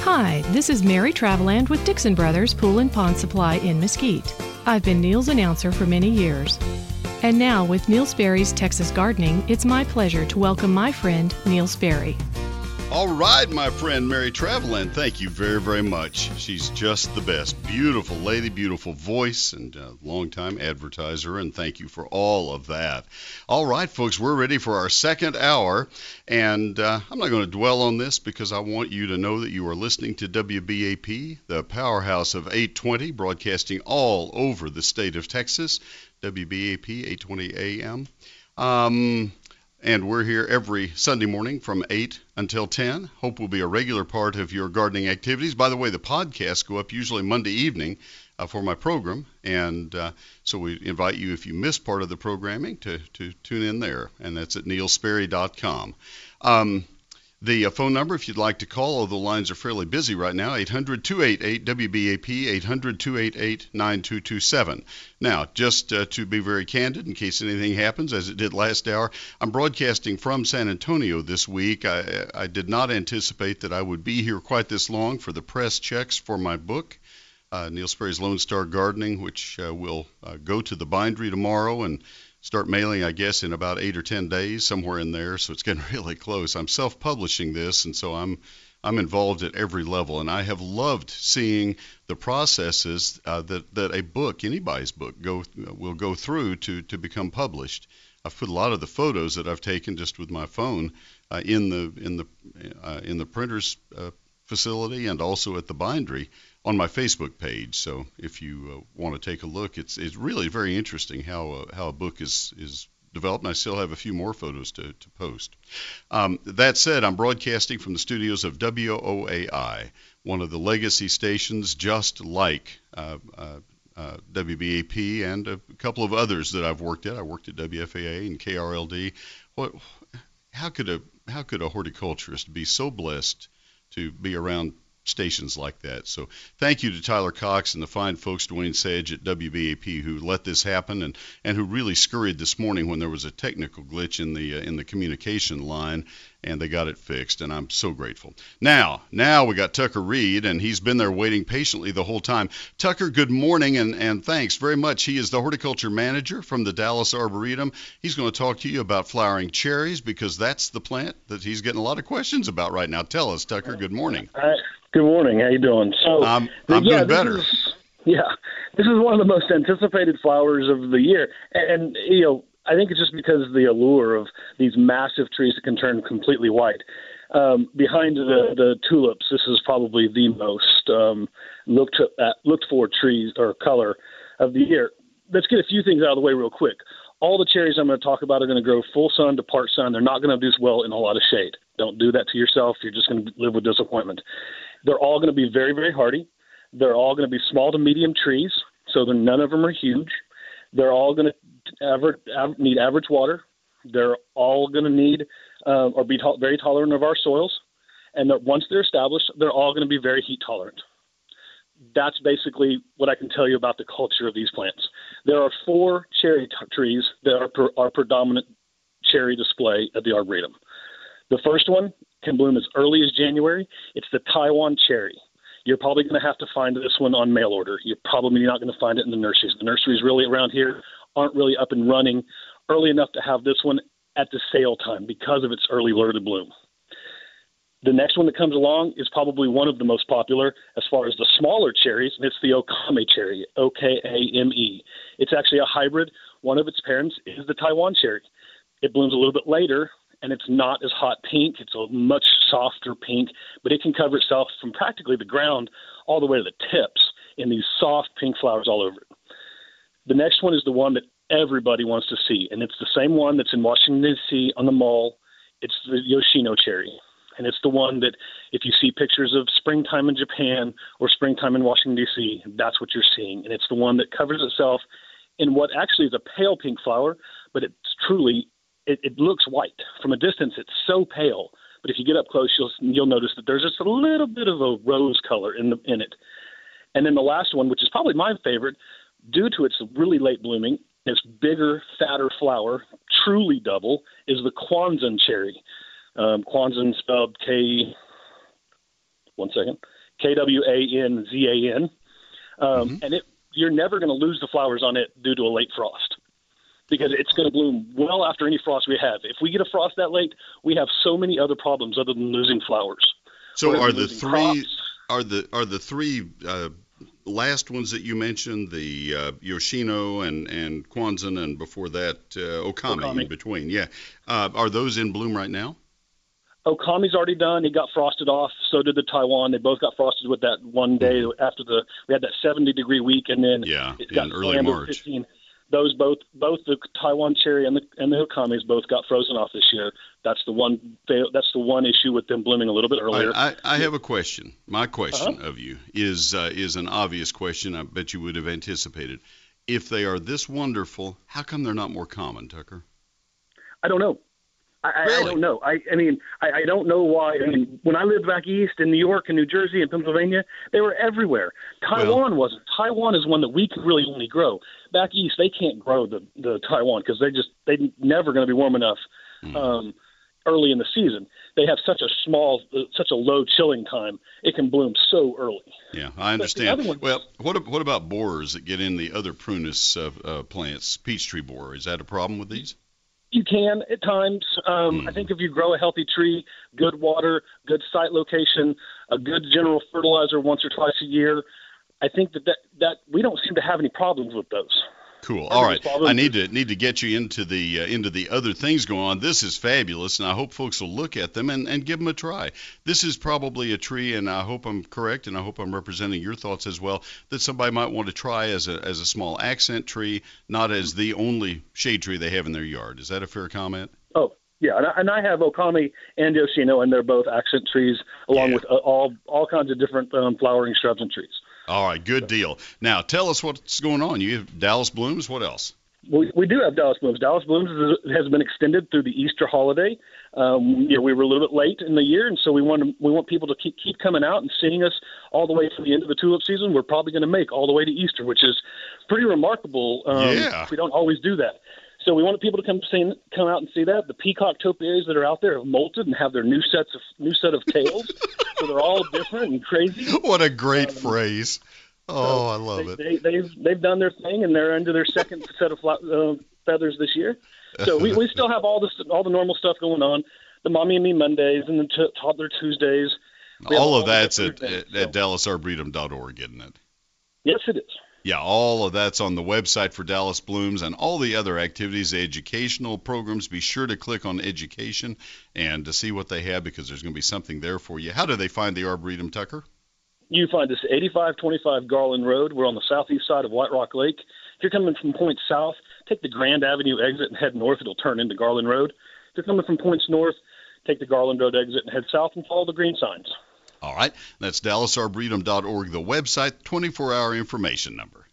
Hi, this is Mary Traveland with Dixon Brothers Pool and Pond Supply in Mesquite. I've been Neil's announcer for many years. And now with Neil Sperry's Texas Gardening, it's my pleasure to welcome my friend, Neil Sperry. All right, my friend Mary Traveland, thank you very, very much. She's just the best. Beautiful lady, beautiful voice, and longtime advertiser, and thank you for all of that. All right, folks, we're ready for our second hour, and I'm not going to dwell on this because I want you to know that you are listening to WBAP, the powerhouse of 820, broadcasting all over the state of Texas, WBAP 820 AM. And we're here every Sunday morning from 8 until 10. Hope we'll be a regular part of your gardening activities. By the way, the podcasts go up usually Monday evening for my program. And so we invite you, if you miss part of the programming, to tune in there. And that's at neilsperry.com. The phone number, if you'd like to call, although the lines are fairly busy right now, 800-288-WBAP, 800-288-9227. Now, just to be very candid, in case anything happens, as it did last hour, I'm broadcasting from San Antonio this week. I did not anticipate that I would be here quite this long for the press checks for my book, Neil Sperry's Lone Star Gardening, which will go to the bindery tomorrow and start mailing, I guess, in about 8 or 10 days, somewhere in there, so it's getting really close. I'm self-publishing this, and so I'm involved at every level, and I have loved seeing the processes that a book, anybody's book, will go through to become published. I've put a lot of the photos that I've taken just with my phone in the printer's facility and also at the bindery on my Facebook page. So if you want to take a look, it's really very interesting how a book is developed, and I still have a few more photos to post. That said, I'm broadcasting from the studios of WOAI, one of the legacy stations just like WBAP and a couple of others that I've worked at. I worked at WFAA and KRLD. How could a horticulturist be so blessed to be around stations like that? So thank you to Tyler Cox and the fine folks, Dwayne Sage at WBAP, who let this happen and who really scurried this morning when there was a technical glitch in the communication line, and they got it fixed, and I'm so grateful. Now we got Tucker Reed, and he's been there waiting patiently the whole time. Tucker, good morning, and thanks very much. He is the horticulture manager from the Dallas Arboretum. He's going to talk to you about flowering cherries because that's the plant that he's getting a lot of questions about right now. Tell us, Tucker, good morning. Good morning. How you doing? So I'm doing better. This is one of the most anticipated flowers of the year, and I think it's just because of the allure of these massive trees that can turn completely white. Behind the tulips, this is probably the most looked for trees or color of the year. Let's get a few things out of the way real quick. All the cherries I'm going to talk about are going to grow full sun to part sun. They're not going to do well in a lot of shade. Don't do that to yourself. You're just going to live with disappointment. They're all going to be very, very hardy. They're all going to be small to medium trees, so none of them are huge. They're all going to need average water. They're all going to need or be very tolerant of our soils. And once they're established, they're all going to be very heat tolerant. That's basically what I can tell you about the culture of these plants. There are 4 cherry trees that are our predominant cherry display at the Arboretum. The first one can bloom as early as January. It's the Taiwan cherry. You're probably going to have to find this one on mail order. You're probably not going to find it in the nurseries. The nurseries really around here aren't really up and running early enough to have this one at the sale time because of its early lure to bloom. The next one that comes along is probably one of the most popular as far as the smaller cherries, and it's the Okame cherry, O-K-A-M-E. It's actually a hybrid. One of its parents is the Taiwan cherry. It blooms a little bit later, and it's not as hot pink. It's a much softer pink, but it can cover itself from practically the ground all the way to the tips in these soft pink flowers all over it. The next one is the one that everybody wants to see, and it's the same one that's in Washington, D.C. on the mall. It's the Yoshino cherry, and it's the one that if you see pictures of springtime in Japan or springtime in Washington, D.C., that's what you're seeing, and it's the one that covers itself in what actually is a pale pink flower, but it's truly it looks white. From a distance, it's so pale. But if you get up close, you'll notice that there's just a little bit of a rose color in it. And then the last one, which is probably my favorite, due to its really late blooming, its bigger, fatter flower, truly double, is the Kwanzan cherry. Kwanzan spelled one second, Kwanzan, and you're never going to lose the flowers on it due to a late frost, because it's going to bloom well after any frost we have. If we get a frost that late, we have so many other problems other than losing flowers. So are the three last ones that you mentioned, the Yoshino and Kwanzan, and before that Okami in between, are those in bloom right now? Okami's already done. It got frosted off. So did the Taiwan. They both got frosted with that one day after we had that 70-degree week, and then it got in early March. 15. Those both the Taiwan cherry and the Okamis both got frozen off this year. That's the one issue with them blooming a little bit earlier. I have a question. My question of you is an obvious question. I bet you would have anticipated. If they are this wonderful, how come they're not more common, Tucker? I don't know. Really? I don't know. I don't know why. I mean, when I lived back east in New York and New Jersey and Pennsylvania, they were everywhere. Taiwan wasn't. Taiwan is one that we could really only grow. Back east, they can't grow the Taiwan because they're never going to be warm enough early in the season. They have such a low chilling time. It can bloom so early. Yeah, I understand. Well, what about borers that get in the other prunus plants? Peach tree borer, is that a problem with these? You can at times. I think if you grow a healthy tree, good water, good site location, a good general fertilizer once or twice a year, I think that we don't seem to have any problems with those. Cool. All right. I need to get you into the other things going on. This is fabulous, and I hope folks will look at them and give them a try. This is probably a tree, and I hope I'm correct, and I hope I'm representing your thoughts as well, that somebody might want to try as a small accent tree, not as the only shade tree they have in their yard. Is that a fair comment? Oh, yeah, and I have Okami and Yoshino, and they're both accent trees, along with all kinds of different flowering shrubs and trees. All right, good deal. Now, tell us what's going on. You have Dallas Blooms. What else? We do have Dallas Blooms. Dallas Blooms has been extended through the Easter holiday. We were a little bit late in the year, and so we want people to keep coming out and seeing us all the way to the end of the tulip season. We're probably going to make all the way to Easter, which is pretty remarkable. We don't always do that. So we wanted people to come out and see that. The peacock topiaries that are out there have molted and have their new set of tails. So they're all different and crazy. What a great phrase. Oh, I love it. They've done their thing, and they're into their second set of feathers this year. So we still have all the normal stuff going on. The Mommy and Me Mondays and the Toddler Tuesdays. All of that's at DallasArboretum.org, isn't it? Yes, it is. Yeah, all of that's on the website for Dallas Blooms, and all the other activities, the educational programs. Be sure to click on education and to see what they have, because there's going to be something there for you. How do they find the Arboretum, Tucker? You find us at 8525 Garland Road. We're on the southeast side of White Rock Lake. If you're coming from points south, take the Grand Avenue exit and head north. It'll turn into Garland Road. If you're coming from points north, take the Garland Road exit and head south and follow the green signs. All right. That's DallasArboretum.org, the website, 24-hour information number.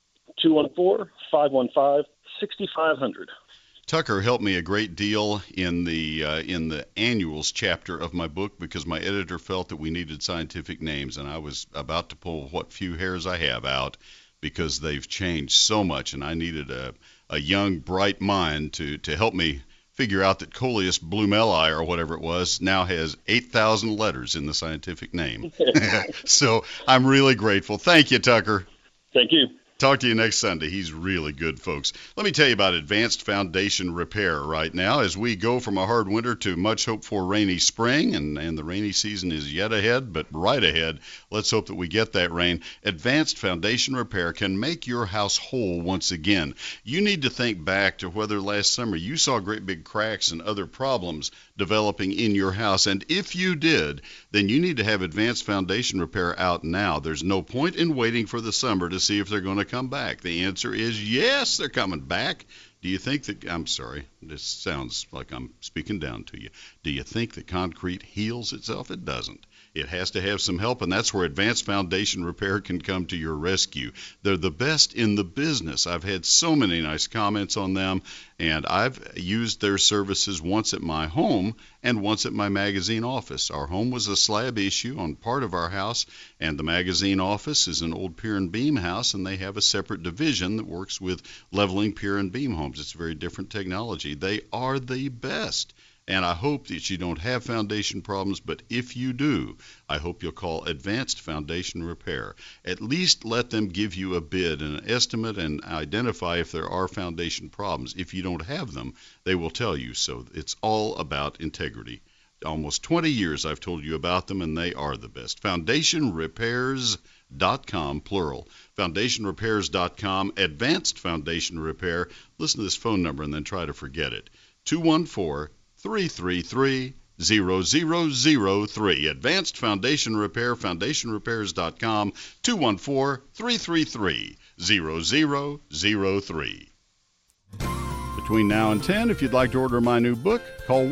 214-515-6500. Tucker helped me a great deal in the annuals chapter of my book, because my editor felt that we needed scientific names, and I was about to pull what few hairs I have out, because they've changed so much, and I needed a young, bright mind to help me figure out that Coleus blumeli, or whatever it was, now has 8,000 letters in the scientific name. So I'm really grateful. Thank you, Tucker. Thank you. Talk to you next Sunday. He's really good, folks. Let me tell you about Advanced Foundation Repair right now as we go from a hard winter to much hoped for rainy spring, and the rainy season is yet ahead, but right ahead. Let's hope that we get that rain. Advanced Foundation Repair can make your house whole once again. You need to think back to whether last summer you saw great big cracks and other problems developing in your house, and if you did, then you need to have Advanced Foundation Repair out now. There's no point in waiting for the summer to see if they're going to come back. The answer is yes, they're coming back. Do you think that, I'm sorry, this sounds like I'm speaking down to you. Do you think that concrete heals itself? It doesn't. It has to have some help, and that's where Advanced Foundation Repair can come to your rescue. They're the best in the business. I've had so many nice comments on them, and I've used their services once at my home and once at my magazine office. Our home was a slab issue on part of our house, and the magazine office is an old pier and beam house, and they have a separate division that works with leveling pier and beam homes. It's a very different technology. They are the best. And I hope that you don't have foundation problems, but if you do, I hope you'll call Advanced Foundation Repair. At least let them give you a bid and an estimate and identify if there are foundation problems. If you don't have them, they will tell you. So it's all about integrity. Almost 20 years I've told you about them, and they are the best. FoundationRepairs.com, plural. FoundationRepairs.com, Advanced Foundation Repair. Listen to this phone number and then try to forget it. 214-333-0003. Advanced Foundation Repair, FoundationRepairs.com, 214-333-0003. Between now and 10, if you'd like to order my new book, call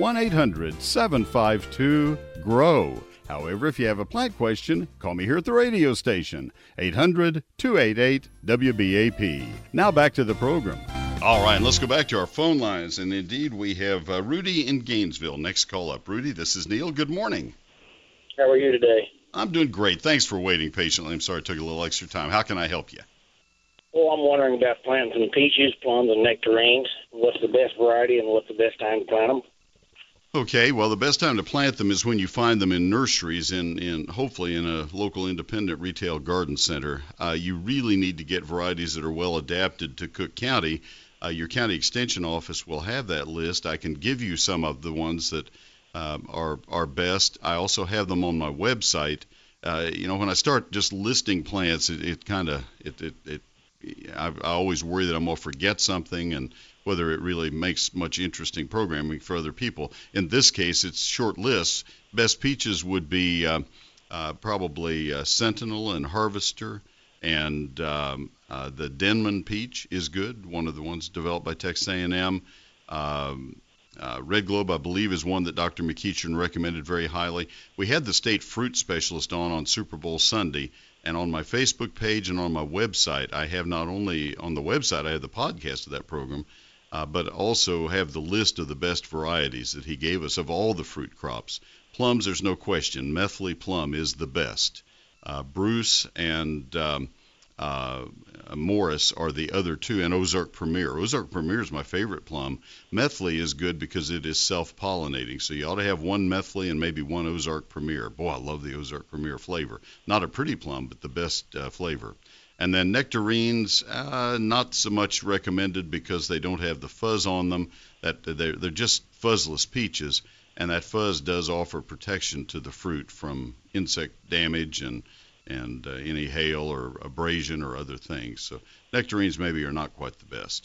1-800-752-GROW. However, if you have a plant question, call me here at the radio station, 800-288-WBAP. Now back to the program. All right, let's go back to our phone lines. And indeed, we have Rudy in Gainesville. Next call up. Rudy, this is Neil. Good morning. How are you today? I'm doing great. Thanks for waiting patiently. I'm sorry it took a little extra time. How can I help you? Well, I'm wondering about planting some peaches, plums, and nectarines. What's the best variety and what's the best time to plant them? Okay, well, the best time to plant them is when you find them in nurseries, hopefully in a local independent retail garden center. You really need to get varieties that are well adapted to Cook County. Your county extension office will have that list. I can give you some of the ones that are best. I also have them on my website. When I start just listing plants, I always worry that I'm going to forget something and whether it really makes much interesting programming for other people. In this case, it's short lists. Best peaches would be probably Sentinel and Harvester, and the Denman peach is good, one of the ones developed by Texas A&M. Red Globe, I believe, is one that Dr. McEachern recommended very highly. We had the state fruit specialist on Super Bowl Sunday, and on my Facebook page and on my website, I have not only on the website, I have the podcast of that program, but also have the list of the best varieties that he gave us of all the fruit crops. Plums, there's no question. Methley plum is the best. Bruce and Morris are the other two, and Ozark Premier. Ozark Premier is my favorite plum. Methley is good because it is self-pollinating, so you ought to have one Methley and maybe one Ozark Premier. Boy, I love the Ozark Premier flavor. Not a pretty plum, but the best flavor. And then nectarines, not so much recommended because they don't have the fuzz on them. They're just fuzzless peaches, and that fuzz does offer protection to the fruit from insect damage and any hail or abrasion or other things. So nectarines maybe are not quite the best.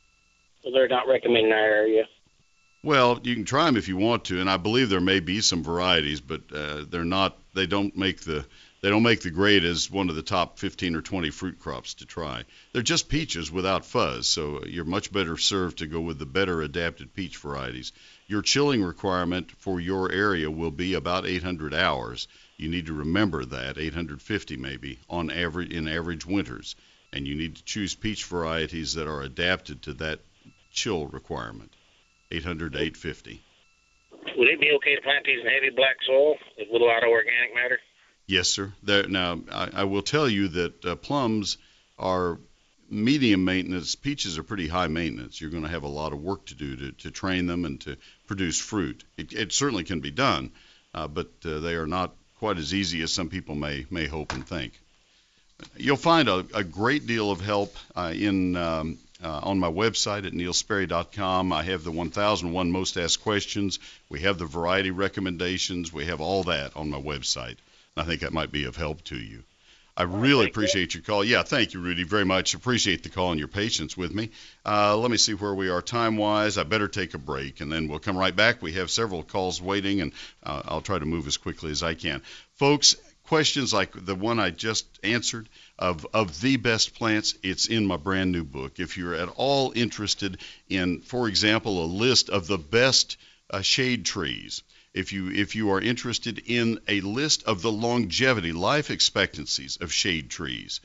So they're not recommended in our area? Well, you can try them if you want to, and I believe there may be some varieties, but they don't make the grade as one of the top 15 or 20 fruit crops to try. They're just peaches without fuzz, so you're much better served to go with the better adapted peach varieties. Your chilling requirement for your area will be about 800 hours. You need to remember that, 850 maybe, in average winters. And you need to choose peach varieties that are adapted to that chill requirement, 800 to 850. Would it be okay to plant these in heavy black soil with a lot of organic matter? Yes, sir. Now, I will tell you that plums are medium maintenance. Peaches are pretty high maintenance. You're going to have a lot of work to do to train them and to produce fruit. It certainly can be done, but they are not quite as easy as some people may hope and think. You'll find a great deal of help on my website at neilsperry.com. I have the 1001 Most Asked Questions. We have the variety recommendations. We have all that on my website. I think that might be of help to you. I really appreciate your call. Yeah, thank you, Rudy, very much. Appreciate the call and your patience with me. Let me see where we are time-wise. I better take a break, and then we'll come right back. We have several calls waiting, and I'll try to move as quickly as I can. Folks, questions like the one I just answered of the best plants, it's in my brand new book. If you're at all interested in, for example, a list of the best shade trees, if you are interested in a list of the longevity, life expectancies of shade trees,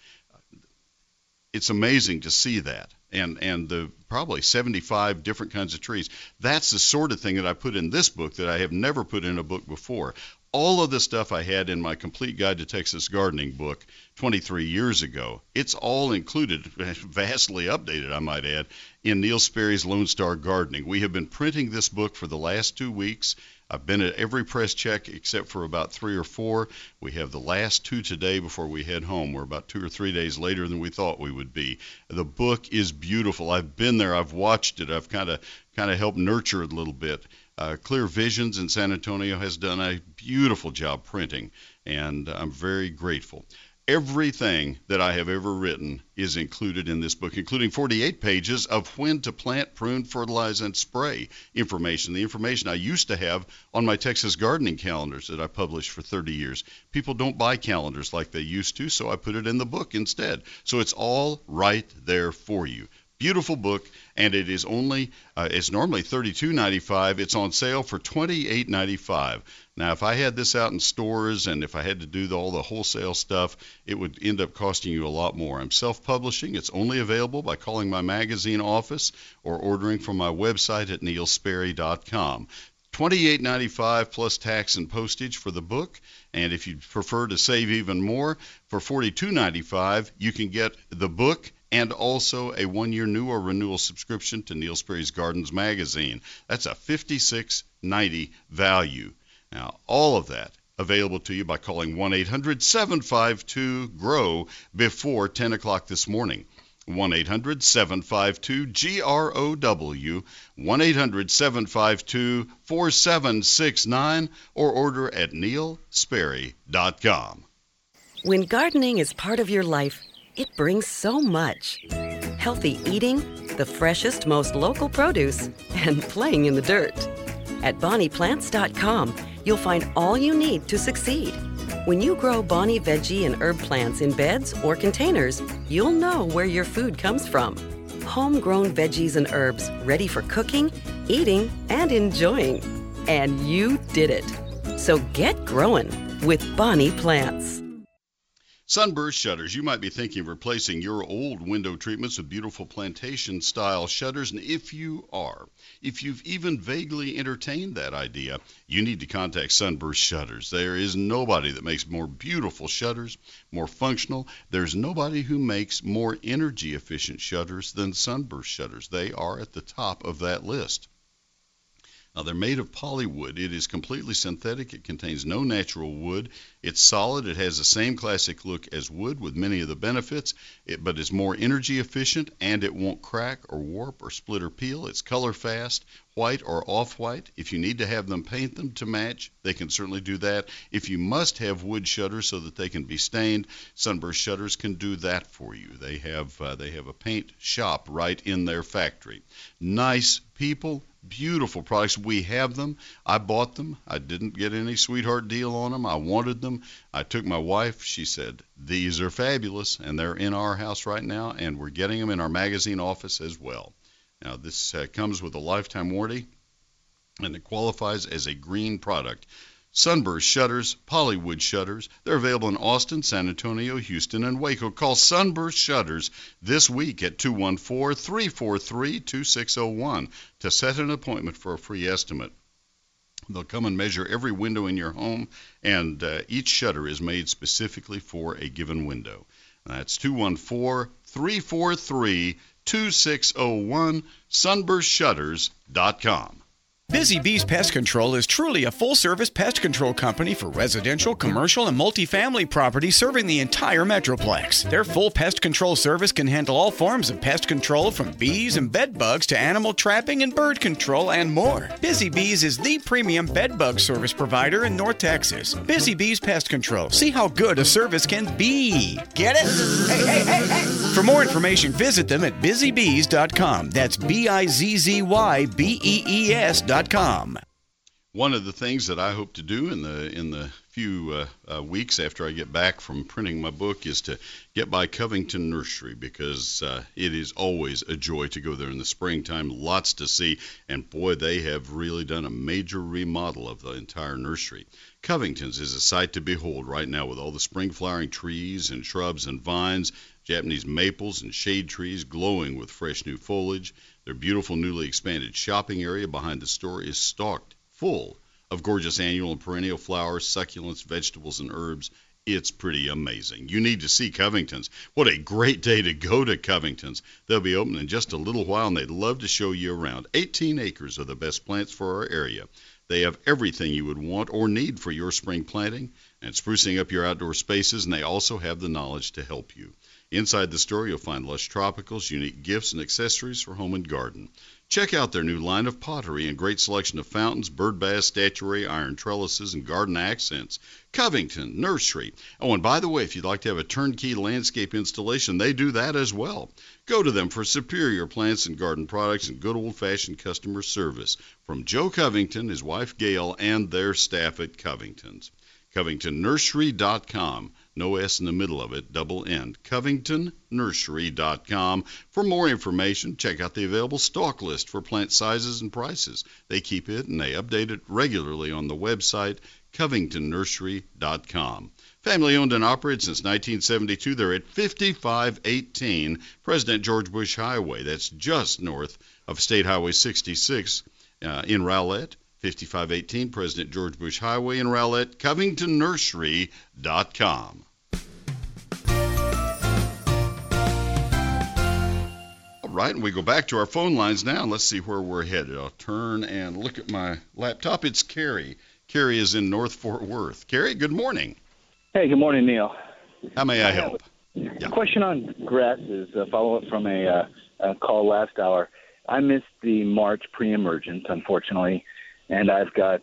it's amazing to see that. And the probably 75 different kinds of trees. That's the sort of thing that I put in this book that I have never put in a book before. all of the stuff I had in my Complete Guide to Texas Gardening book 23 years ago. It's all included, vastly updated, I might add, in Neil Sperry's Lone Star Gardening. We have been printing this book for the last 2 weeks. I've been at every press check except for about 3 or 4. We have the last 2 today before we head home. We're about 2 or 3 days later than we thought we would be. The book is beautiful. I've been there. I've watched it. I've kind of helped nurture it a little bit. Clear Visions in San Antonio has done a beautiful job printing, and I'm very grateful. Everything that I have ever written is included in this book, including 48 pages of when to plant, prune, fertilize, and spray information. The information I used to have on my Texas gardening calendars that I published for 30 years. People don't buy calendars like they used to, so I put it in the book instead. So it's all right there for you. Beautiful book, and it is only, it's normally $32.95. It's on sale for $28.95. Now, if I had this out in stores and if I had to do all the wholesale stuff, it would end up costing you a lot more. I'm self-publishing. It's only available by calling my magazine office or ordering from my website at neilsperry.com. $28.95 plus tax and postage for the book, and if you prefer to save even more, for $42.95 you can get the book and also a 1-year new or renewal subscription to Neil Sperry's Gardens magazine. That's a $56.90 value. Now, all of that available to you by calling 1-800-752-GROW before 10 o'clock this morning. 1-800-752-GROW, 1-800-752-4769, or order at neilsperry.com. When gardening is part of your life, it brings so much. Healthy eating, the freshest, most local produce, and playing in the dirt. At BonniePlants.com, you'll find all you need to succeed. When you grow Bonnie veggie and herb plants in beds or containers, you'll know where your food comes from. Homegrown veggies and herbs ready for cooking, eating, and enjoying. And you did it. So get growing with Bonnie Plants. Sunburst shutters. You might be thinking of replacing your old window treatments with beautiful plantation-style shutters, and if you are, if you've even vaguely entertained that idea, you need to contact Sunburst Shutters. There is nobody that makes more beautiful shutters, more functional. There's nobody who makes more energy-efficient shutters than Sunburst Shutters. They are at the top of that list. Now, they're made of polywood. It is completely synthetic. It contains no natural wood. It's solid. It has the same classic look as wood with many of the benefits, but it's more energy efficient, and it won't crack or warp or split or peel. It's color fast, white or off-white. If you need to have them, paint them to match, they can certainly do that. If you must have wood shutters so that they can be stained, Sunburst Shutters can do that for you. They have a paint shop right in their factory. Nice people. Beautiful products. We have them. I bought them. I didn't get any sweetheart deal on them. I wanted them. I took my wife. She said, these are fabulous, and they're in our house right now, and we're getting them in our magazine office as well. Now, this comes with a lifetime warranty, and it qualifies as a green product. Sunburst Shutters, Polywood Shutters. They're available in Austin, San Antonio, Houston, and Waco. Call Sunburst Shutters this week at 214-343-2601 to set an appointment for a free estimate. They'll come and measure every window in your home, and each shutter is made specifically for a given window. That's 214-343-2601, sunburstshutters.com. Busy Bees Pest Control is truly a full-service pest control company for residential, commercial, and multifamily properties serving the entire Metroplex. Their full pest control service can handle all forms of pest control from bees and bed bugs to animal trapping and bird control and more. Busy Bees is the premium bed bug service provider in North Texas. Busy Bees Pest Control. See how good a service can be. Get it? Hey, hey, hey, hey! For more information, visit them at busybees.com. That's BIZZYBEES.com. One of the things that I hope to do in the few weeks after I get back from printing my book is to get by Covington Nursery, because it is always a joy to go there in the springtime. Lots to see, and boy, they have really done a major remodel of the entire nursery. Covington's is a sight to behold right now with all the spring flowering trees and shrubs and vines, Japanese maples and shade trees glowing with fresh new foliage. Their beautiful newly expanded shopping area behind the store is stocked full of gorgeous annual and perennial flowers, succulents, vegetables, and herbs. It's pretty amazing. You need to see Covington's. What a great day to go to Covington's. They'll be open in just a little while, and they'd love to show you around. 18 acres of the best plants for our area. They have everything you would want or need for your spring planting and sprucing up your outdoor spaces, and they also have the knowledge to help you. Inside the store, you'll find lush tropicals, unique gifts, and accessories for home and garden. Check out their new line of pottery and great selection of fountains, bird baths, statuary, iron trellises, and garden accents. Covington Nursery. Oh, and by the way, if you'd like to have a turnkey landscape installation, they do that as well. Go to them for superior plants and garden products and good old-fashioned customer service from Joe Covington, his wife Gail, and their staff at Covington's. CovingtonNursery.com. No S in the middle of it, double N. CovingtonNursery.com. For more information, check out the available stock list for plant sizes and prices. They keep it and they update it regularly on the website, CovingtonNursery.com. Family owned and operated since 1972. They're at 5518 President George Bush Highway. That's just north of State Highway 66 in Rowlett. 5518 President George Bush Highway in Rowlett, CovingtonNursery.com. All right, and we go back to our phone lines now, and let's see where we're headed. I'll turn and look at my laptop. It's Carrie. Carrie is in North Fort Worth. Carrie, good morning. Hey, good morning, Neil. How may I help? A question on grasses, a follow-up from a call last hour. I missed the March pre-emergent, unfortunately. And I've got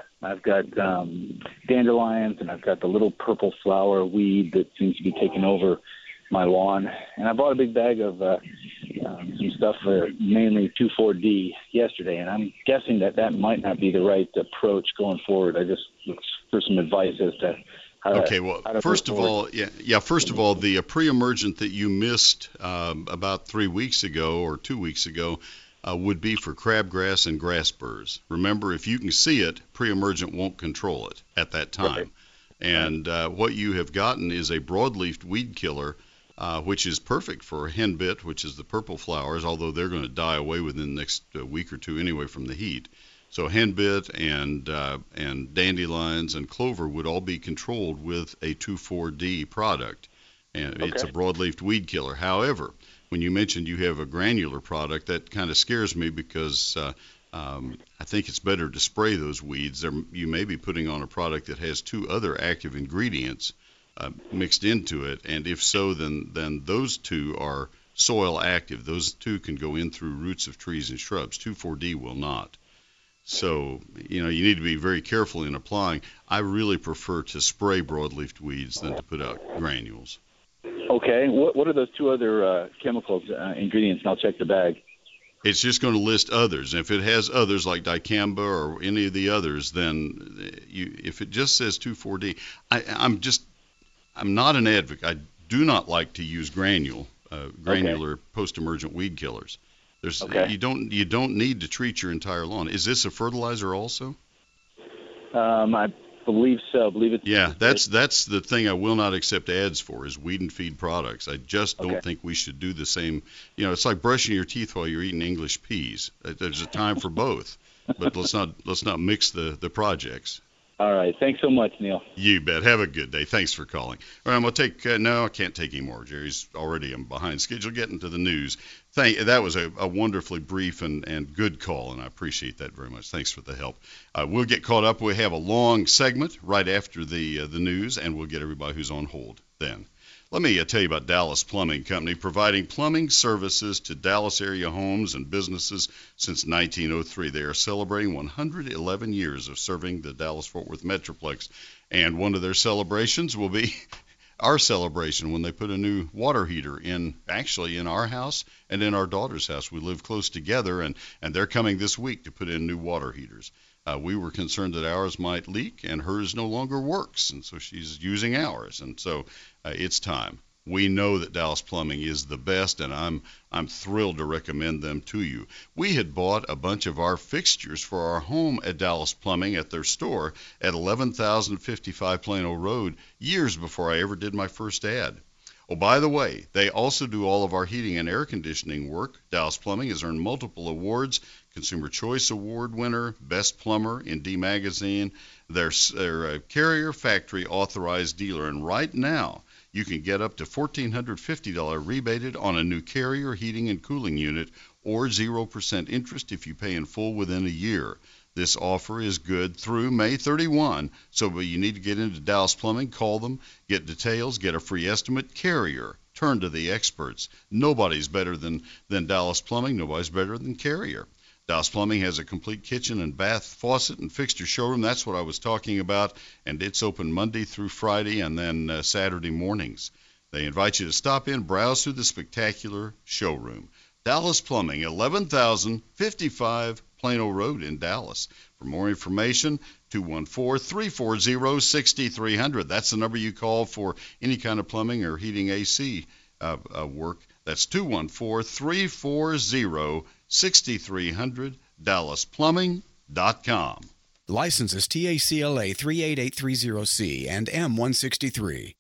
dandelions, and I've got the little purple flower weed that seems to be taking over my lawn. And I bought a big bag of some stuff, mainly 2,4-D, yesterday. And I'm guessing that might not be the right approach going forward. I just look for some advice as to how to first of all, the pre-emergent that you missed about 3 weeks ago or 2 weeks ago would be for crabgrass and grass burrs. Remember, if you can see it, pre-emergent won't control it at that time. Right. And what you have gotten is a broadleaf weed killer, which is perfect for henbit, which is the purple flowers, although they're going to die away within the next week or two anyway from the heat. So henbit and dandelions and clover would all be controlled with a 2,4-D product. And it's a broadleaf weed killer. However, when you mentioned you have a granular product, that kind of scares me because I think it's better to spray those weeds. You may be putting on a product that has two other active ingredients mixed into it, and if so, then those two are soil active. Those two can go in through roots of trees and shrubs. 2,4-D will not. So, you need to be very careful in applying. I really prefer to spray broadleaf weeds than to put out granules. Okay. What are those two other chemicals, ingredients? And I'll check the bag. It's just going to list others. If it has others like dicamba or any of the others, then if it just says 2,4-D, I'm not an advocate. I do not like to use granular post-emergent weed killers. You don't need to treat your entire lawn. Is this a fertilizer also? I believe so. That's the thing I will not accept ads for is weed and feed products. I just don't think we should do the same. It's like brushing your teeth while you're eating English peas. There's a time for both, but let's not mix the projects. All right. Thanks so much, Neil. You bet. Have a good day. Thanks for calling. All right, I'm going to take no, I can't take any more. Jerry's already behind schedule getting to the news. That was a wonderfully brief and good call, and I appreciate that very much. Thanks for the help. We'll get caught up. We have a long segment right after the news, and we'll get everybody who's on hold then. Let me tell you about Dallas Plumbing Company, providing plumbing services to Dallas area homes and businesses since 1903. They are celebrating 111 years of serving the Dallas-Fort Worth Metroplex, and one of their celebrations will be our celebration when they put a new water heater in our house and in our daughter's house. We live close together, and they're coming this week to put in new water heaters. We were concerned that ours might leak, and hers no longer works, and so she's using ours. And so it's time. We know that Dallas Plumbing is the best, and I'm thrilled to recommend them to you. We had bought a bunch of our fixtures for our home at Dallas Plumbing at their store at 11,055 Plano Road years before I ever did my first ad. Oh, by the way, they also do all of our heating and air conditioning work. Dallas Plumbing has earned multiple awards. Consumer Choice Award winner, Best Plumber in D Magazine. They're a Carrier Factory authorized dealer, and right now you can get up to $1,450 rebated on a new Carrier heating and cooling unit, or 0% interest if you pay in full within a year. This offer is good through May 31, so you need to get into Dallas Plumbing, call them, get details, get a free estimate. Carrier, turn to the experts. Nobody's better than Dallas Plumbing. Nobody's better than Carrier. Dallas Plumbing has a complete kitchen and bath faucet and fixture showroom. That's what I was talking about, and it's open Monday through Friday and then Saturday mornings. They invite you to stop in, browse through the spectacular showroom. Dallas Plumbing, 11,055 Plano Road in Dallas. For more information, 214-340-6300. That's the number you call for any kind of plumbing or heating AC work. That's 214-340-6300, DallasPlumbing.com. Licenses TACLA 38830C and M163.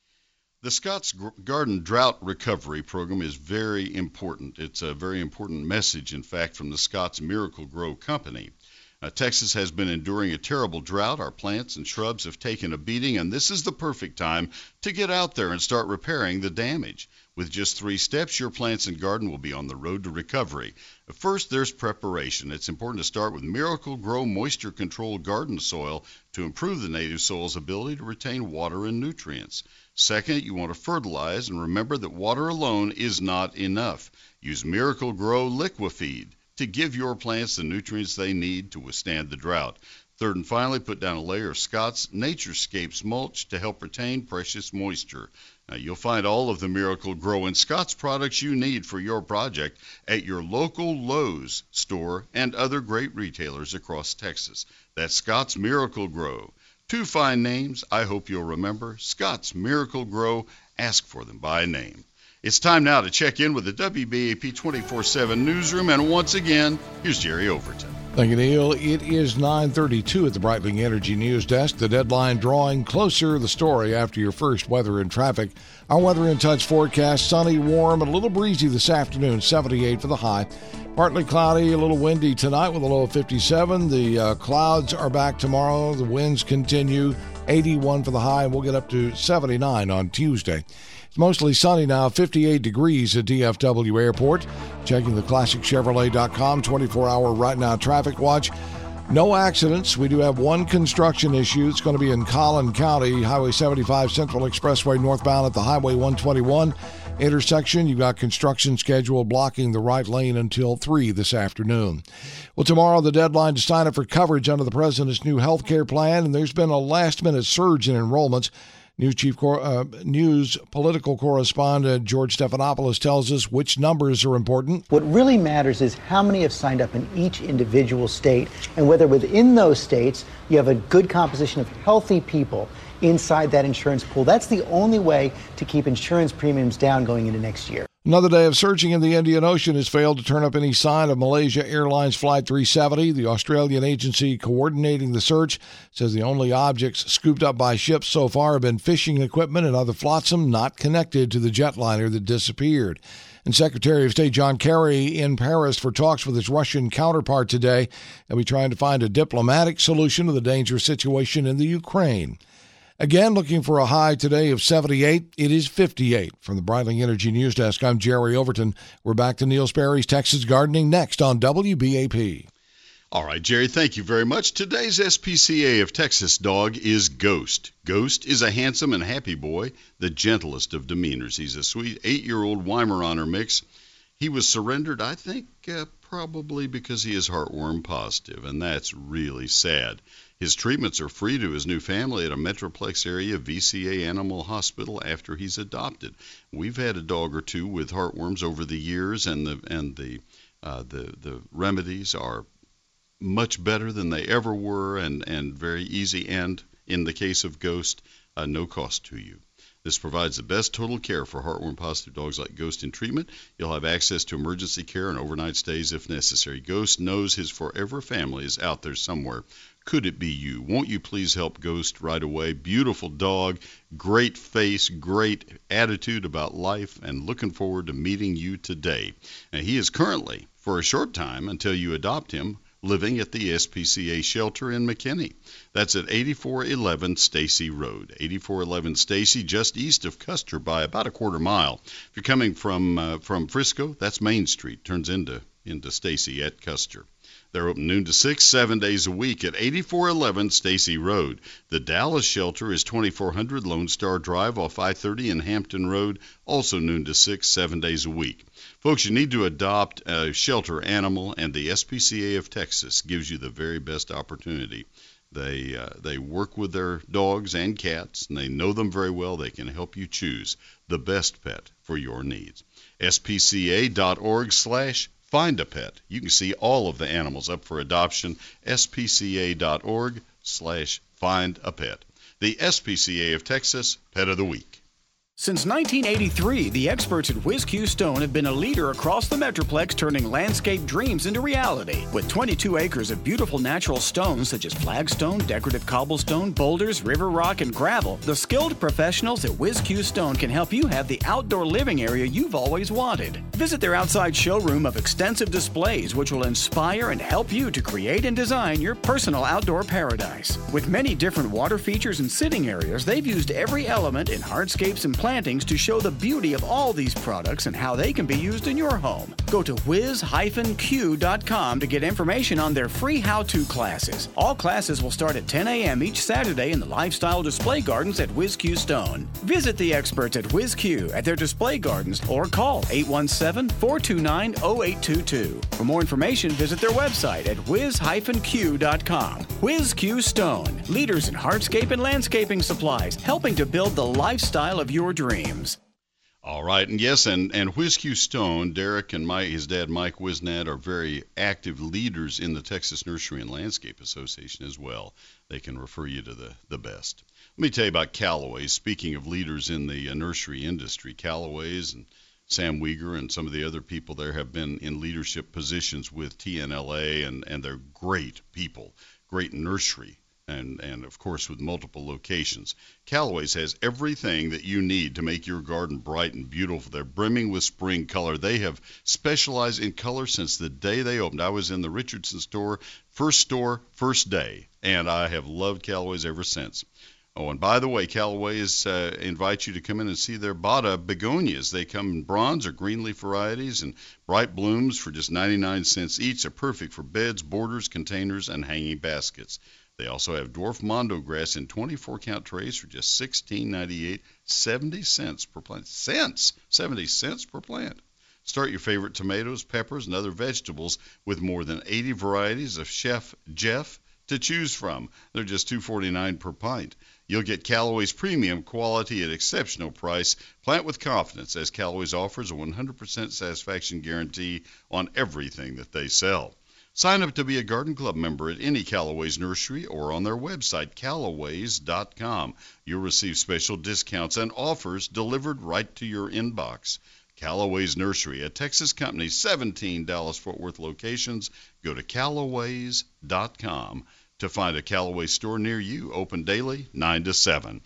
The Scott's Garden Drought Recovery Program is very important. It's a very important message, in fact, from the Scott's Miracle-Gro Company. Texas has been enduring a terrible drought. Our plants and shrubs have taken a beating, and this is the perfect time to get out there and start repairing the damage. With just 3 steps, your plants and garden will be on the road to recovery. First, there's preparation. It's important to start with Miracle-Gro moisture-controlled garden soil to improve the native soil's ability to retain water and nutrients. Second, you want to fertilize, and remember that water alone is not enough. Use Miracle-Gro Liquifeed to give your plants the nutrients they need to withstand the drought. Third and finally, put down a layer of Scott's Naturescapes mulch to help retain precious moisture. Now, you'll find all of the Miracle-Gro and Scott's products you need for your project at your local Lowe's store and other great retailers across Texas. That's Scott's Miracle-Gro. 2 fine names I hope you'll remember. Scott's Miracle-Gro. Ask for them by name. It's time now to check in with the WBAP 24/7 newsroom, and once again, here's Jerry Overton. Thank you, Neil. It is 9:32 at the Breitling Energy News Desk. The deadline drawing closer. The story after your first weather and traffic. Our Weather in Touch forecast: sunny, warm, and a little breezy this afternoon. 78 for the high. Partly cloudy, a little windy tonight with a low of 57. The clouds are back tomorrow. The winds continue. 81 for the high, and we'll get up to 79 on Tuesday. It's mostly sunny now, 58 degrees at DFW Airport. Checking the ClassicChevrolet.com 24-hour right now traffic watch. No accidents. We do have one construction issue. It's going to be in Collin County, Highway 75 Central Expressway northbound at the Highway 121 intersection. You've got construction scheduled blocking the right lane until 3 this afternoon. Well, tomorrow the deadline to sign up for coverage under the President's new health care plan, and there's been a last-minute surge in enrollments. News political correspondent George Stephanopoulos tells us which numbers are important. What really matters is how many have signed up in each individual state, and whether within those states you have a good composition of healthy people inside that insurance pool. That's the only way to keep insurance premiums down going into next year. Another day of searching in the Indian Ocean has failed to turn up any sign of Malaysia Airlines Flight 370. The Australian agency coordinating the search says the only objects scooped up by ships so far have been fishing equipment and other flotsam not connected to the jetliner that disappeared. And Secretary of State John Kerry in Paris for talks with his Russian counterpart today. They'll be trying to find a diplomatic solution to the dangerous situation in the Ukraine. Again, looking for a high today of 78. It is 58. From the Breitling Energy News Desk, I'm Jerry Overton. We're back to Neil Sperry's Texas Gardening next on WBAP. All right, Jerry, thank you very much. Today's SPCA of Texas dog is Ghost. Ghost is a handsome and happy boy, the gentlest of demeanors. He's a sweet 8-year-old Weimaraner mix. He was surrendered, I think, probably because he is heartworm positive, and that's really sad. His treatments are free to his new family at a Metroplex area VCA Animal Hospital after he's adopted. We've had a dog or two with heartworms over the years, and the remedies are much better than they ever were, and very easy. And in the case of Ghost, no cost to you. This provides the best total care for heartworm-positive dogs like Ghost in treatment. You'll have access to emergency care and overnight stays if necessary. Ghost knows his forever family is out there somewhere. Could it be you? Won't you please help Ghost right away? Beautiful dog, great face, great attitude about life, and looking forward to meeting you today. Now, he is currently, for a short time until you adopt him, living at the SPCA shelter in McKinney. That's at 8411 Stacy Road. 8411 Stacy, just east of Custer by about a quarter mile. If you're coming from Frisco, that's Main Street, turns into Stacy at Custer. They're open noon to 6, 7 days a week at 8411 Stacy Road. The Dallas shelter is 2400 Lone Star Drive off I-30 and Hampton Road, also noon to 6, 7 days a week. Folks, you need to adopt a shelter animal, and the SPCA of Texas gives you the very best opportunity. They work with their dogs and cats, and they know them very well. They can help you choose the best pet for your needs. spca.org/Find a Pet. You can see all of the animals up for adoption. spca.org/Find a Pet. The SPCA of Texas Pet of the Week. Since 1983, the experts at WizQ Stone have been a leader across the Metroplex, turning landscape dreams into reality. With 22 acres of beautiful natural stones such as flagstone, decorative cobblestone, boulders, river rock, and gravel, the skilled professionals at WizQ Stone can help you have the outdoor living area you've always wanted. Visit their outside showroom of extensive displays, which will inspire and help you to create and design your personal outdoor paradise. With many different water features and sitting areas, they've used every element in hardscapes and plantings to show the beauty of all these products and how they can be used in your home. Go to wiz-q.com to get information on their free how-to classes. All classes will start at 10 a.m. each Saturday in the Lifestyle Display Gardens at WizQ Stone. Visit the experts at WizQ at their display gardens or call 817-429-0822. For more information, visit their website at wiz-q.com. WizQ Stone, leaders in hardscape and landscaping supplies, helping to build the lifestyle of your dreams. All right, and yes, and WizQ Stone, Derek and his dad Mike Wisnat are very active leaders in the Texas Nursery and Landscape Association as well. They can refer you to the best. Let me tell you about Callaway's. Speaking of leaders in the nursery industry, Callaway's and Sam Weger and some of the other people there have been in leadership positions with TNLA, and they're great people, great nursery. And of course, with multiple locations. Callaway's has everything that you need to make your garden bright and beautiful. They're brimming with spring color. They have specialized in color since the day they opened. I was in the Richardson store, first day, and I have loved Callaway's ever since. Oh, and by the way, Callaway's invite you to come in and see their Bata begonias. They come in bronze or green leaf varieties and bright blooms for just 99 cents each. They're perfect for beds, borders, containers, and hanging baskets. They also have dwarf mondo grass in 24-count trays for just $16.98, 70 cents per plant. 70 cents per plant. Start your favorite tomatoes, peppers, and other vegetables with more than 80 varieties of Chef Jeff to choose from. They're just $2.49 per pint. You'll get Callaway's premium quality at exceptional price. Plant with confidence, as Callaway's offers a 100% satisfaction guarantee on everything that they sell. Sign up to be a Garden Club member at any Callaway's nursery or on their website, callaways.com. You'll receive special discounts and offers delivered right to your inbox. Callaway's Nursery, a Texas company, 17 Dallas-Fort Worth locations. Go to callaways.com to find a Callaway store near you, open daily, 9 to 7.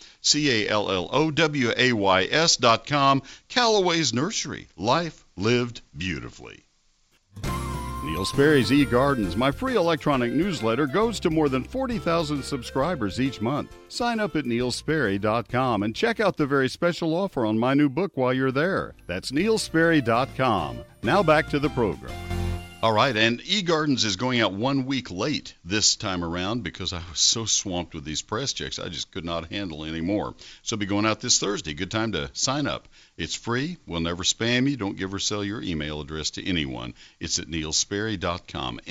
CALLOWAYS.com. Callaway's Nursery, life lived beautifully. Neil Sperry's eGardens, my free electronic newsletter, goes to more than 40,000 subscribers each month. Sign up at neilsperry.com and check out the very special offer on my new book while you're there. That's neilsperry.com. Now back to the program. All right, and eGardens is going out 1 week late this time around because I was so swamped with these press checks I just could not handle anymore. So it'll be going out this Thursday. Good time to sign up. It's free. We'll never spam you. Don't give or sell your email address to anyone. It's at neilsperry.com,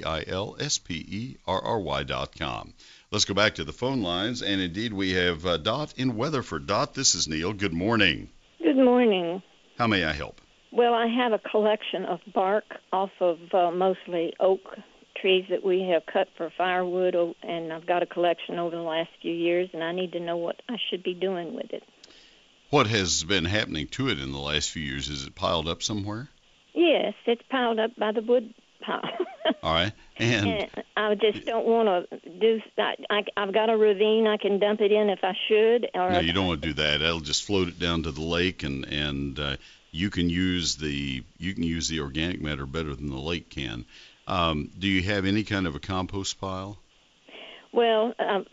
neilsperry.com. Let's go back to the phone lines, and indeed we have Dot in Weatherford. Dot, this is Neil. Good morning. Good morning. How may I help? Well, I have a collection of bark off of mostly oak trees that we have cut for firewood, and I've got a collection over the last few years, and I need to know what I should be doing with it. What has been happening to it in the last few years? Is it piled up somewhere? Yes, it's piled up by the wood pile. All right. And I just don't want to do. I've got a ravine I can dump it in if I should. Or no, you don't want to do that. That'll just float it down to the lake, and you can use the organic matter better than the lake can. Do you have any kind of a compost pile? Well,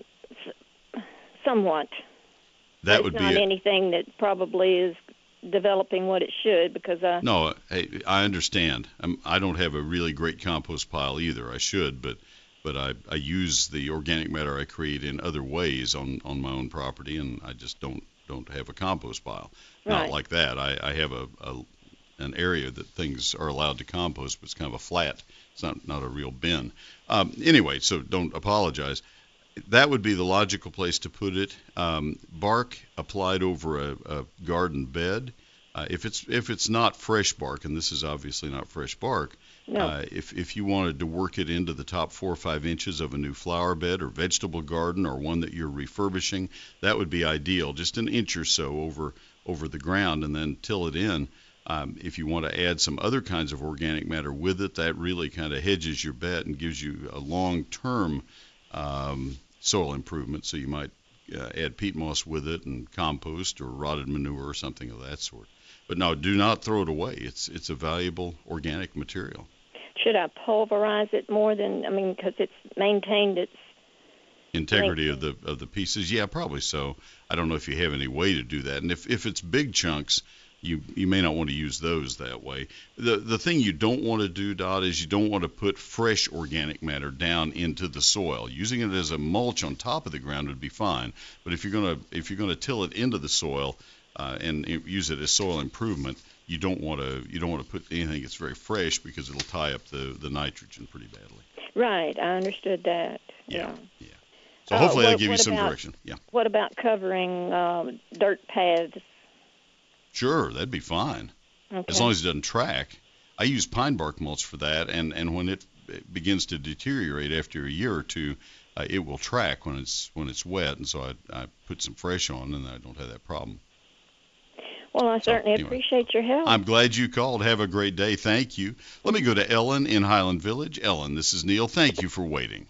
somewhat. That it's would not be anything that probably is developing what it should because No, hey, I understand. I don't have a really great compost pile either. I should, but I use the organic matter I create in other ways on my own property, and I just don't have a compost pile. Right. Not like that. I have an area that things are allowed to compost, but it's kind of a flat. It's not a real bin. Anyway, so don't apologize. That would be the logical place to put it. Bark applied over a garden bed. If it's not fresh bark, and this is obviously not fresh bark, no. If you wanted to work it into the top 4 or 5 inches of a new flower bed or vegetable garden or one that you're refurbishing, that would be ideal. Just an inch or so over the ground, and then till it in. If you want to add some other kinds of organic matter with it, that really kind of hedges your bet and gives you a long-term soil improvement. So you might add peat moss with it and compost or rotted manure or something of that sort. But no, do not throw it away. It's a valuable organic material. Should I pulverize it more than, because it's maintained its integrity of the pieces? Yeah, probably so. I don't know if you have any way to do that. And if it's big chunks, you may not want to use those that way. The thing you don't want to do, Dot, is you don't want to put fresh organic matter down into the soil. Using it as a mulch on top of the ground would be fine. But if you're gonna till it into the soil and use it as soil improvement, you don't want to put anything that's very fresh because it'll tie up the nitrogen pretty badly. Right, I understood that. Yeah. So hopefully that'll give you some direction. Yeah. What about covering dirt paths? Sure, that'd be fine. Okay. As long as it doesn't track. I use pine bark mulch for that, and when it begins to deteriorate after a year or two, it will track when it's wet, and so I put some fresh on, and I don't have that problem. Well, I certainly appreciate your help. I'm glad you called. Have a great day. Thank you. Let me go to Ellen in Highland Village. Ellen, this is Neil. Thank you for waiting.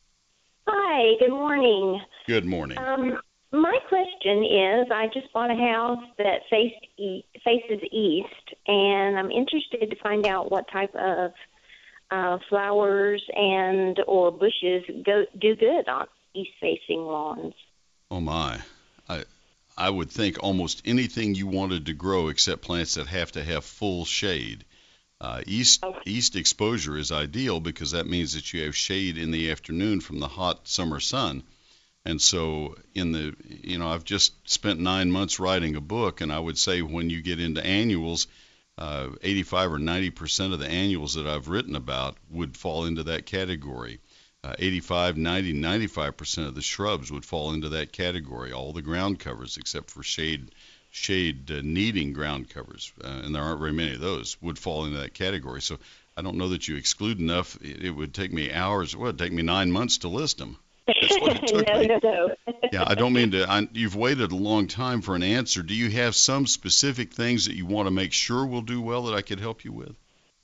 Hi, good morning. Good morning. My question is, I just bought a house that faces east, and I'm interested to find out what type of flowers and or bushes do good on east-facing lawns. Oh, my. I would think almost anything you wanted to grow except plants that have to have full shade. East exposure is ideal because that means that you have shade in the afternoon from the hot summer sun. And so I've just spent 9 months writing a book, and I would say when you get into annuals, 85 or 90% of the annuals that I've written about would fall into that category. 85, 90, 95% of the shrubs would fall into that category. All the ground covers except for shade needing ground covers, and there aren't very many of those, would fall into that category. So I don't know that you exclude enough. It would take me hours. Well, it'd take me 9 months to list them. That's what it took me. No. Yeah, I don't mean to. You've waited a long time for an answer. Do you have some specific things that you want to make sure will do well that I could help you with?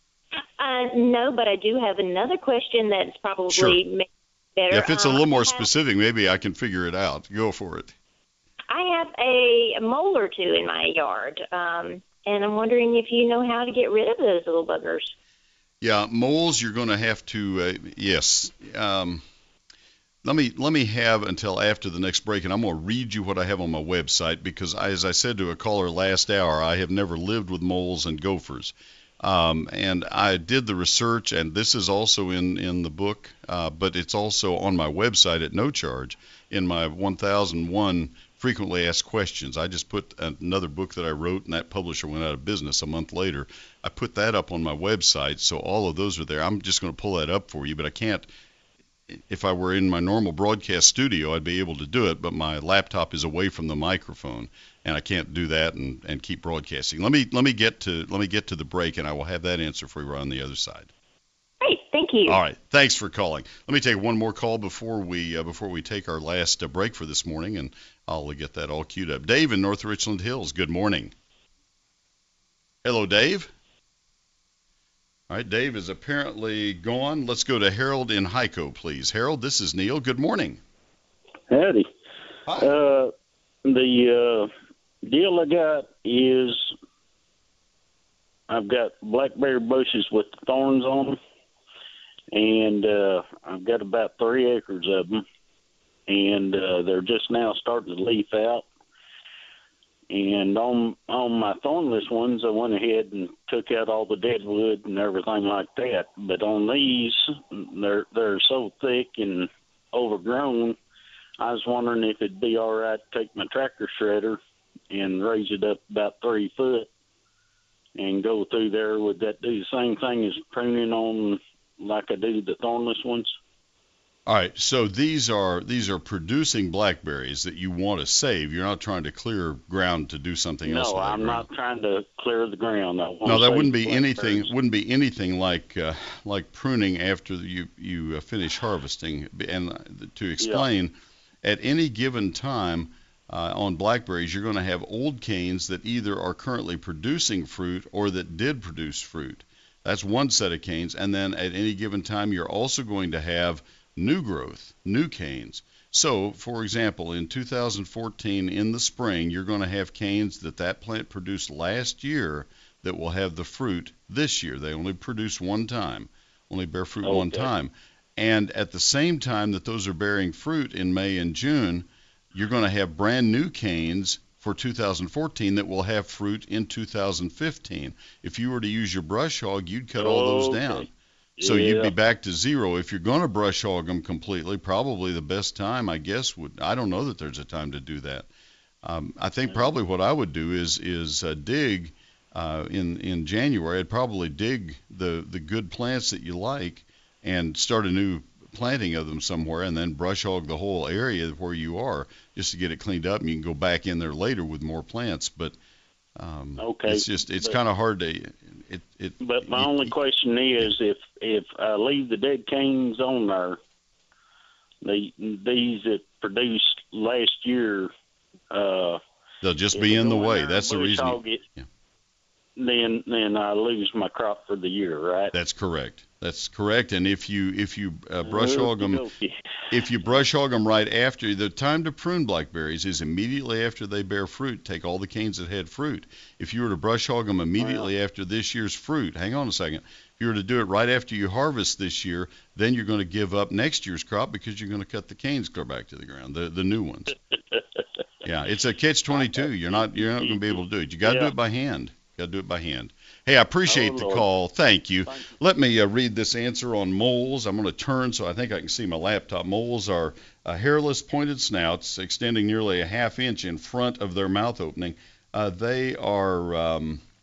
No, but I do have another question that's probably better. Yeah, if it's a little more specific, maybe I can figure it out. Go for it. I have a mole or two in my yard, and I'm wondering if you know how to get rid of those little buggers. Yeah, moles, you're going to have to, yes. Let me have until after the next break, and I'm going to read you what I have on my website because, as I said to a caller last hour, I have never lived with moles and gophers. And I did the research, and this is also in the book, but it's also on my website at no charge in my 1001 frequently asked questions. I just put another book that I wrote, and that publisher went out of business a month later. I put that up on my website, so all of those are there. I'm just going to pull that up for you, but I can't. If I were in my normal broadcast studio, I'd be able to do it, but my laptop is away from the microphone, and I can't do that and keep broadcasting. Let me get to the break, and I will have that answer for you right on the other side. Great, thank you. All right, thanks for calling. Let me take one more call before we take our last break for this morning, and I'll get that all queued up. Dave in North Richland Hills. Good morning. Hello, Dave. All right, Dave is apparently gone. Let's go to Harold in Hyco, please. Harold, this is Neil. Good morning. Howdy. Hi. The deal I got is I've got blackberry bushes with thorns on them, and I've got about 3 acres of them, and they're just now starting to leaf out. And on my thornless ones, I went ahead and took out all the dead wood and everything like that. But on these, they're so thick and overgrown, I was wondering if it'd be all right to take my tractor shredder and raise it up about 3 foot and go through there. Would that do the same thing as pruning on like I do the thornless ones? All right, so these are producing blackberries that you want to save. You're not trying to clear ground to do something else. No, I'm not trying to clear the ground. No, that wouldn't be anything. Wouldn't be anything like pruning after you finish harvesting. And to explain, at any given time on blackberries, you're going to have old canes that either are currently producing fruit or that did produce fruit. That's one set of canes, and then at any given time, you're also going to have new growth, new canes. So, for example, in 2014, in the spring, you're going to have canes that plant produced last year that will have the fruit this year. They only produce one time, only bear fruit one time. And at the same time that those are bearing fruit in May and June, you're going to have brand new canes for 2014 that will have fruit in 2015. If you were to use your brush hog, you'd cut all those down. So you'd be back to zero. If you're going to brush hog them completely, probably the best time, I guess, I don't know that there's a time to do that. I think probably what I would do is dig in January. I'd probably dig the good plants that you like and start a new planting of them somewhere, and then brush hog the whole area where you are just to get it cleaned up, and you can go back in there later with more plants. But it's kind of hard to. But my only question is, if I leave the dead canes on there, these that produced last year, they'll just be in the way. That's the reason. Then I lose my crop for the year, right? That's correct. That's correct. And if you brush hog them, if you brush hog them right after, the time to prune blackberries is immediately after they bear fruit. Take all the canes that had fruit. If you were to brush hog them immediately after this year's fruit, hang on a second. If you were to do it right after you harvest this year, then you're going to give up next year's crop because you're going to cut the canes clear back to the ground, the new ones. Yeah, it's a catch-22. You're not going to be able to do it. You got to do it by hand. Got to do it by hand. Hey, I appreciate the call. Thank you. Let me read this answer on moles. I'm going to turn so I think I can see my laptop. Moles are hairless, pointed snouts extending nearly a half inch in front of their mouth opening. They are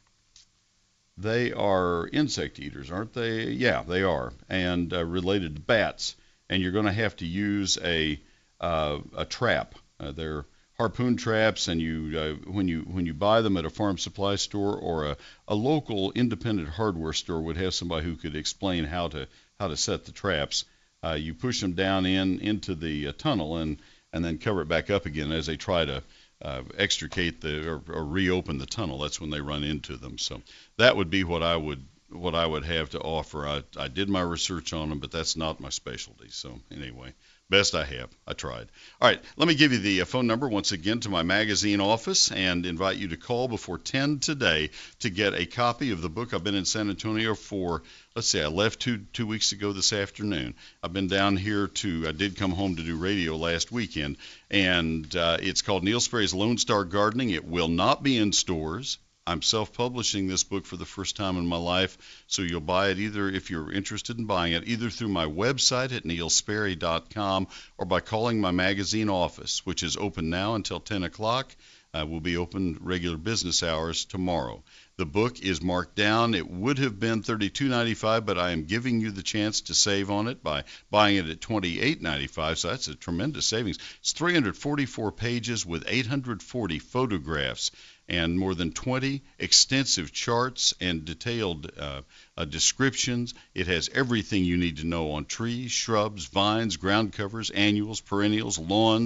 insect eaters, aren't they? Yeah, they are, and related to bats. And you're going to have to use a trap. They're harpoon traps, and when you buy them at a farm supply store or a local independent hardware store would have somebody who could explain how to set the traps. You push them down into the tunnel and then cover it back up again as they try to extricate or reopen the tunnel. That's when they run into them. So that would be what I would have to offer. I did my research on them, but that's not my specialty. So anyway. Best I have. I tried. All right, let me give you the phone number once again to my magazine office and invite you to call before 10 today to get a copy of the book. I've been in San Antonio for, I left two weeks ago this afternoon. I've been down here I did come home to do radio last weekend, and it's called Neil Sperry's Lone Star Gardening. It will not be in stores. I'm self-publishing this book for the first time in my life, so you'll buy it either, if you're interested in buying it, either through my website at neilsperry.com or by calling my magazine office, which is open now until 10 o'clock. We'll be open regular business hours tomorrow. The book is marked down. It would have been $32.95, but I am giving you the chance to save on it by buying it at $28.95, so that's a tremendous savings. It's 344 pages with 840 photographs and more than 20 extensive charts and detailed descriptions. It has everything you need to know on trees, shrubs, vines, ground covers, annuals, perennials, lawns,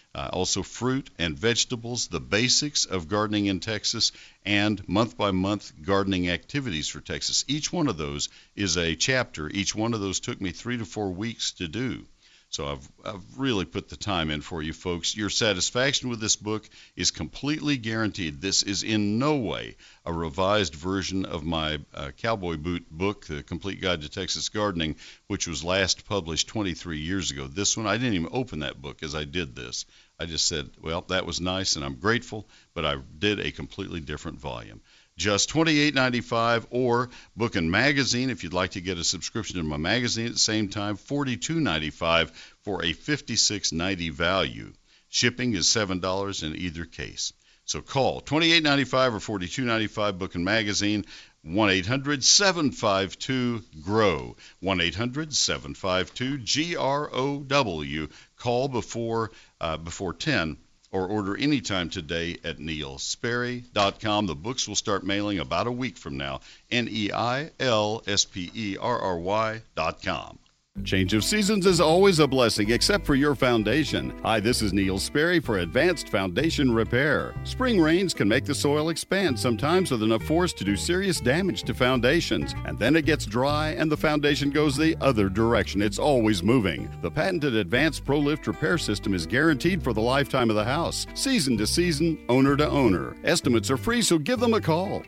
Also fruit and vegetables, the basics of gardening in Texas, and month-by-month gardening activities for Texas. Each one of those is a chapter. Each one of those took me 3 to 4 weeks to do. So I've really put the time in for you folks. Your satisfaction with this book is completely guaranteed. This is in no way a revised version of my cowboy boot book, The Complete Guide to Texas Gardening, which was last published 23 years ago. This one, I didn't even open that book as I did this. I just said, well, that was nice and I'm grateful, but I did a completely different volume. Just $28.95, or Book and Magazine if you'd like to get a subscription to my magazine at the same time, $42.95 for a $56.90 value. Shipping is $7 in either case. So call $28.95 or $42.95 Book and Magazine, 1-800-752-GROW, 1-800-752-GROW. Call before 10 or order anytime today at neilsperry.com. The books will start mailing about a week from now, neilsperry.com. Change of seasons is always a blessing, except for your foundation. Hi, this is Neil Sperry for Advanced Foundation Repair. Spring rains can make the soil expand, sometimes with enough force to do serious damage to foundations. And then it gets dry and the foundation goes the other direction. It's always moving. The patented Advanced ProLift repair system is guaranteed for the lifetime of the house, season to season, owner to owner. Estimates are free, so give them a call.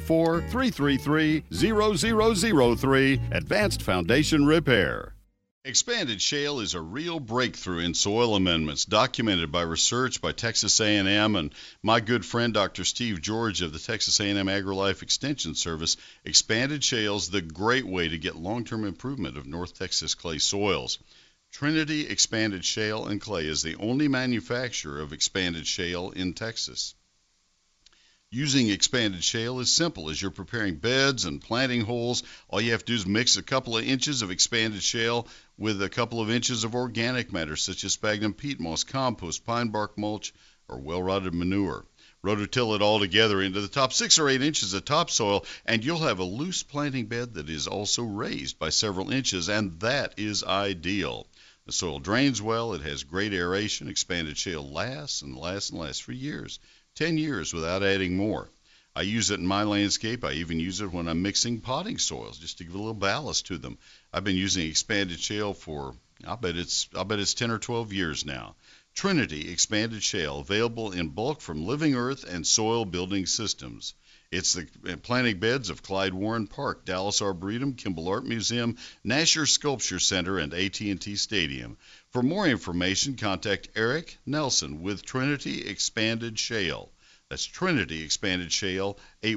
214-333-0003, Advanced Foundation Repair. Expanded shale is a real breakthrough in soil amendments, documented by research by Texas A&M and my good friend Dr. Steve George of the Texas A&M AgriLife Extension Service. Expanded shale is the great way to get long-term improvement of North Texas clay soils. Trinity Expanded Shale and Clay is the only manufacturer of expanded shale in Texas. Using expanded shale is simple. As you're preparing beds and planting holes, all you have to do is mix a couple of inches of expanded shale with a couple of inches of organic matter, such as sphagnum peat moss, compost, pine bark mulch, or well-rotted manure. Rototill it all together into the top 6 or 8 inches of topsoil, and you'll have a loose planting bed that is also raised by several inches, and that is ideal. The soil drains well, it has great aeration. Expanded shale lasts and lasts and lasts for years. 10 years without adding more. I use it in my landscape. I even use it when I'm mixing potting soils, just to give a little ballast to them. I've been using expanded shale for, I'll bet it's 10 or 12 years now. Trinity Expanded Shale, available in bulk from Living Earth and Soil Building Systems. It's the planting beds of Clyde Warren Park, Dallas Arboretum, Kimball Art Museum, Nasher Sculpture Center, and AT&T Stadium. For more information, contact Eric Nelson with Trinity Expanded Shale. That's Trinity Expanded Shale,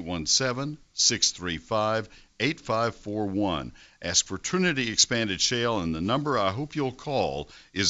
817-635-8541. Ask for Trinity Expanded Shale, and the number I hope you'll call is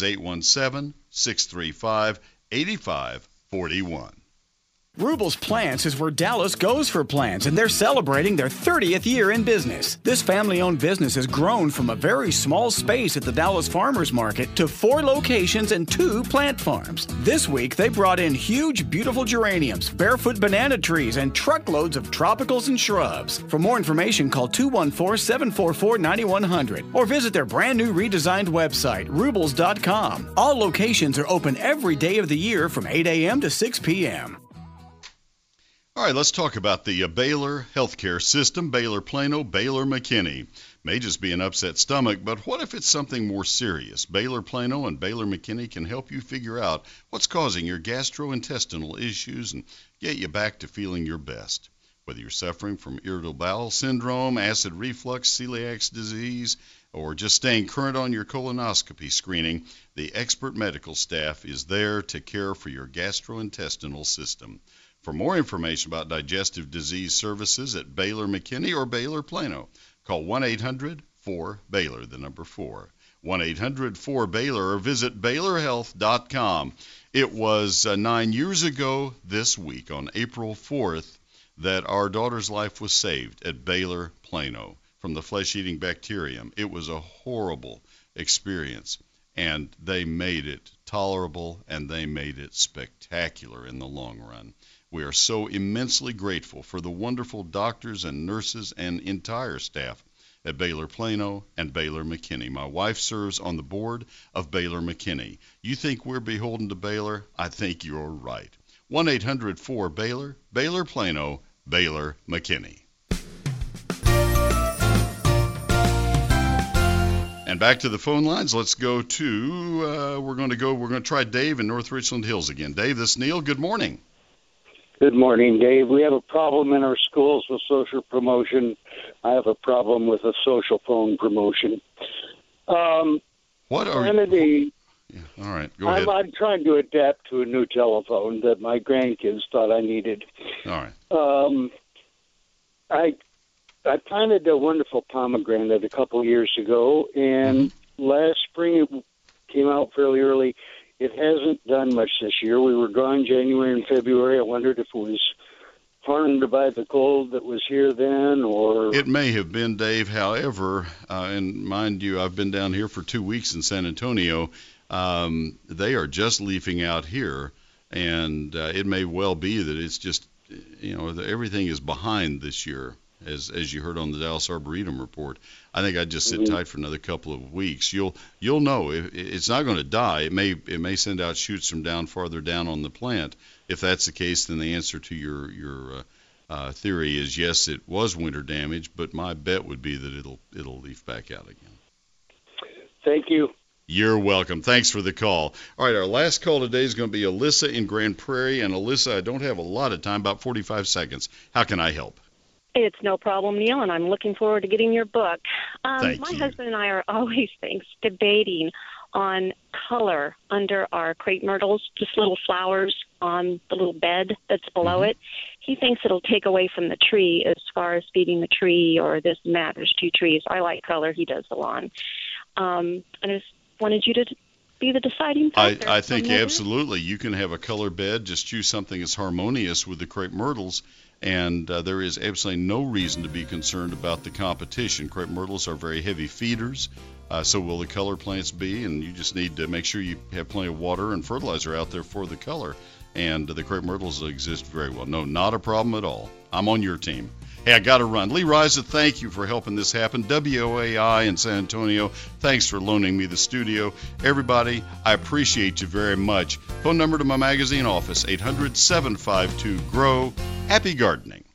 817-635-8541. Rubel's Plants is where Dallas goes for plants, and they're celebrating their 30th year in business. This family-owned business has grown from a very small space at the Dallas Farmers Market to 4 locations and 2 plant farms. This week, they brought in huge, beautiful geraniums, barefoot banana trees, and truckloads of tropicals and shrubs. For more information, call 214-744-9100 or visit their brand-new redesigned website, rubels.com. All locations are open every day of the year from 8 a.m. to 6 p.m. All right, let's talk about the Baylor healthcare system, Baylor Plano, Baylor McKinney. May just be an upset stomach, but what if it's something more serious? Baylor Plano and Baylor McKinney can help you figure out what's causing your gastrointestinal issues and get you back to feeling your best. Whether you're suffering from irritable bowel syndrome, acid reflux, celiac disease, or just staying current on your colonoscopy screening, the expert medical staff is there to care for your gastrointestinal system. For more information about digestive disease services at Baylor McKinney or Baylor Plano, call 1-800-4-BAYLOR, the number 4. 1-800-4-BAYLOR, or visit BaylorHealth.com. It was 9 years ago this week, on April 4th, that our daughter's life was saved at Baylor Plano from the flesh-eating bacterium. It was a horrible experience, and they made it tolerable, and they made it spectacular in the long run. We are so immensely grateful for the wonderful doctors and nurses and entire staff at Baylor Plano and Baylor McKinney. My wife serves on the board of Baylor McKinney. You think we're beholden to Baylor? I think you're right. 1-800-4-BAYLOR, Baylor Plano, Baylor McKinney. And back to the phone lines. Let's go to, we're going to try Dave in North Richland Hills again. Dave, this is Neil. Good morning. Good morning, Dave. We have a problem in our schools with social promotion. I have a problem with a social phone promotion. What are you? Yeah, all right, go ahead. I'm trying to adapt to a new telephone that my grandkids thought I needed. All right. I planted a wonderful pomegranate a couple years ago, and last spring it came out fairly early. It hasn't done much this year. We were gone January and February. I wondered if it was harmed by the cold that was here then, or... It may have been, Dave. However, and mind you, I've been down here for 2 weeks in San Antonio. They are just leafing out here, and it may well be that it's just, everything is behind this year. As you heard on the Dallas Arboretum report, I think I'd just sit tight for another couple of weeks. You'll know it's not going to die. It may send out shoots from farther down on the plant. If that's the case, then the answer to your theory is yes, it was winter damage. But my bet would be that it'll leaf back out again. Thank you. You're welcome. Thanks for the call. All right, our last call today is going to be Alyssa in Grand Prairie. And Alyssa, I don't have a lot of time, about 45 seconds. How can I help? It's no problem, Neil, and I'm looking forward to getting your book. Thank my you. husband and I are always debating on color under our crepe myrtles, just little flowers on the little bed that's below it. He thinks it'll take away from the tree as far as feeding the tree or this and that. There's 2 trees. I like color. He does the lawn. I just wanted you to be the deciding factor. I think absolutely. You can have a color bed. Just choose something that's harmonious with the crepe myrtles. And there is absolutely no reason to be concerned about the competition. Crepe myrtles are very heavy feeders, so will the color plants be, and you just need to make sure you have plenty of water and fertilizer out there for the color. And the crepe myrtles exist very well. No, not a problem at all. I'm on your team. Hey, I got to run. Lee Riza, thank you for helping this happen. WOAI in San Antonio, thanks for loaning me the studio. Everybody, I appreciate you very much. Phone number to my magazine office, 800-752-GROW. Happy gardening.